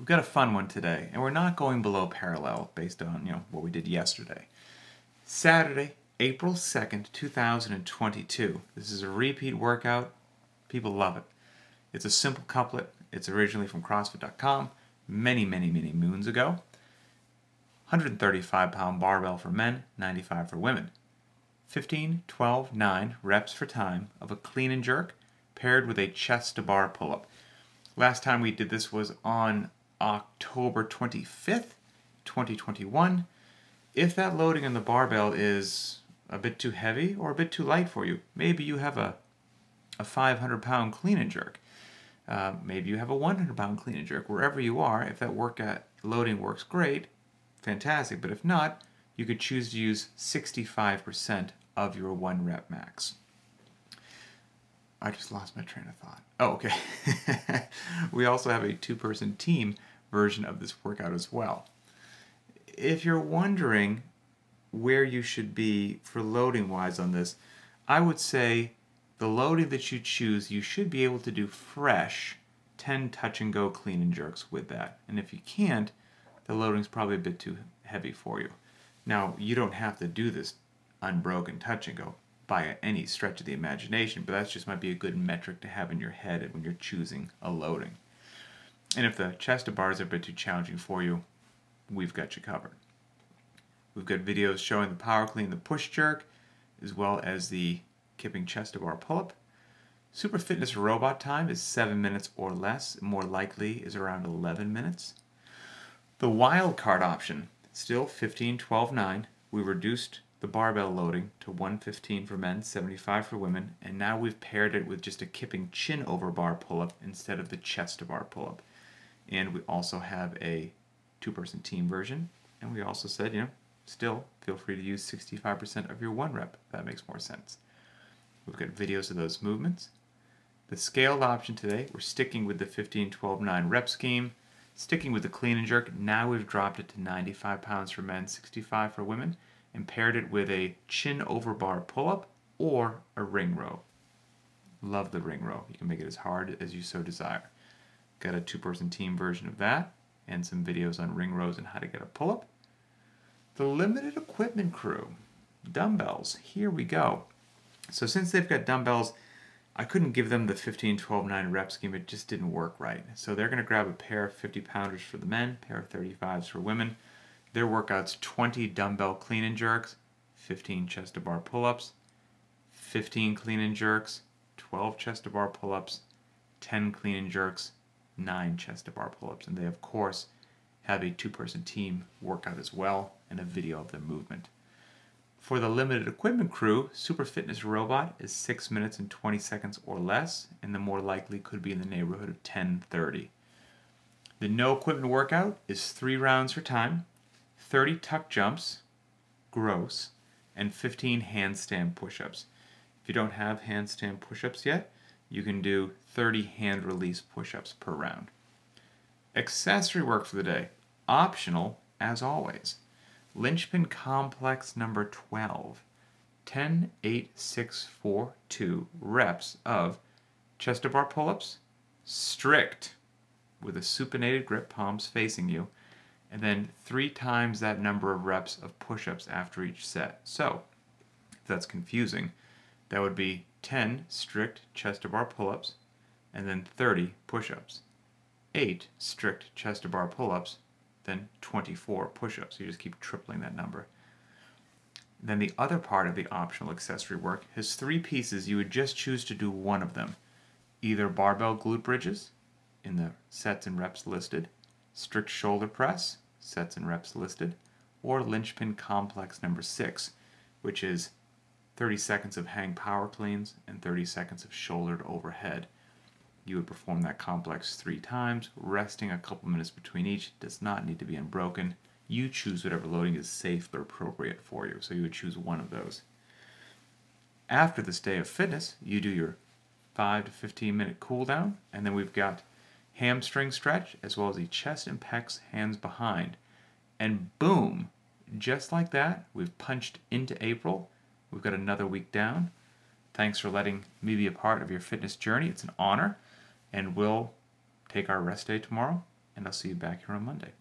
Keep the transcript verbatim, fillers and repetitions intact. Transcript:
We've got a fun one today, and we're not going below parallel based on, you know, what we did yesterday. Saturday, April second, two thousand twenty-two. This is a repeat workout. People love it. It's a simple couplet. It's originally from CrossFit dot com many, many, many moons ago. one hundred thirty-five pound barbell for men, ninety-five for women. fifteen, twelve, nine reps for time of a clean and jerk paired with a chest to bar pull-up. Last time we did this was on October twenty-fifth, twenty twenty-one. If that loading on the barbell is a bit too heavy or a bit too light for you, maybe you have a, a five hundred pound clean and jerk. Uh, maybe you have a one hundred pound clean and jerk. Wherever you are, if that workout loading works great, fantastic. But if not, you could choose to use sixty-five percent of your one rep max. I just lost my train of thought. Oh, okay. We also have a two-person team version of this workout as well. If you're wondering where you should be for loading wise on this, I would say the loading that you choose, you should be able to do fresh ten touch and go clean and jerks with that. And if you can't, the loading's probably a bit too heavy for you. Now, you don't have to do this unbroken touch and go by any stretch of the imagination, but that just might be a good metric to have in your head when you're choosing a loading. And if the chest to bars are a bit too challenging for you, we've got you covered. We've got videos showing the power clean, the push jerk, as well as the kipping chest to bar pull-up. Super Fitness robot time is seven minutes or less. More likely is around eleven minutes. The wild card option, still fifteen, twelve, nine. We reduced the barbell loading to one fifteen for men, seventy-five for women, and now we've paired it with just a kipping chin over bar pull-up instead of the chest to bar pull-up. And we also have a two-person team version, and we also said, you know, still feel free to use sixty-five percent of your one rep. That makes more sense. We've got videos of those movements. The scaled option today, we're sticking with the fifteen, twelve, nine rep scheme, sticking with the clean and jerk. Now we've dropped it to ninety-five pounds for men, sixty-five for women, and paired it with a chin over bar pull-up or a ring row. Love the ring row. You can make it as hard as you so desire. Got a two-person team version of that and some videos on ring rows and how to get a pull-up. The limited equipment crew, dumbbells. Here we go. So since they've got dumbbells, I couldn't give them the fifteen, twelve, nine rep scheme. It just didn't work right. So they're going to grab a pair of fifty pounders for the men, pair of thirty-fives for women. Their workouts, twenty dumbbell clean and jerks, fifteen chest to bar pull-ups, fifteen clean and jerks, twelve chest to bar pull-ups, ten clean and jerks, nine chest to bar pull-ups. And they, of course, have a two-person team workout as well and a video of their movement. For the limited equipment crew, Super Fitness Robot is six minutes and twenty seconds or less, and the more likely could be in the neighborhood of ten thirty. The no equipment workout is three rounds for time, thirty tuck jumps, gross, and fifteen handstand push-ups. If you don't have handstand push-ups yet, you can do thirty hand release push-ups per round. Accessory work for the day, optional as always. Linchpin complex number twelve, ten, eight, six, four, two reps of chest to bar pull-ups, strict, with a supinated grip, palms facing you, and then three times that number of reps of push-ups after each set. So, if that's confusing, that would be ten strict chest to bar pull-ups, and then thirty push-ups. eight strict chest to bar pull-ups, then twenty-four push-ups. You just keep tripling that number. Then the other part of the optional accessory work has three pieces. You would just choose to do one of them. Either barbell glute bridges in the sets and reps listed, strict shoulder press, sets and reps listed, or linchpin complex number six, which is thirty seconds of hang power cleans and thirty seconds of shoulder to overhead. You would perform that complex three times, resting a couple minutes between each. It does not need to be unbroken. You choose whatever loading is safe but appropriate for you, so you would choose one of those. After this day of fitness, you do your five to fifteen minute cool down, and then we've got hamstring stretch as well as the chest and pecs hands behind. And boom, just like that, we've punched into April. We've got another week down. Thanks for letting me be a part of your fitness journey. It's an honor. And we'll take our rest day tomorrow, and and I'll see you back here on Monday.